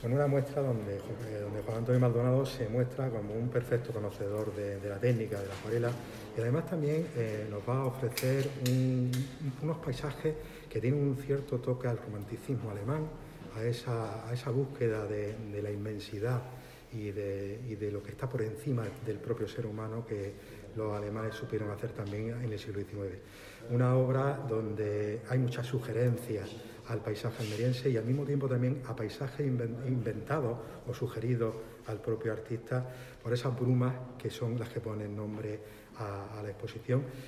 con una muestra donde Juan Antonio Maldonado se muestra como un perfecto conocedor de la técnica de la acuarela, y además también nos va a ofrecer unos paisajes que tienen un cierto toque al romanticismo alemán, a esa búsqueda de la inmensidad y de lo que está por encima del propio ser humano, que los alemanes supieron hacer también en el siglo XIX. Una obra donde hay muchas sugerencias al paisaje almeriense y al mismo tiempo también a paisajes inventados o sugeridos al propio artista por esas brumas que son las que ponen nombre a la exposición.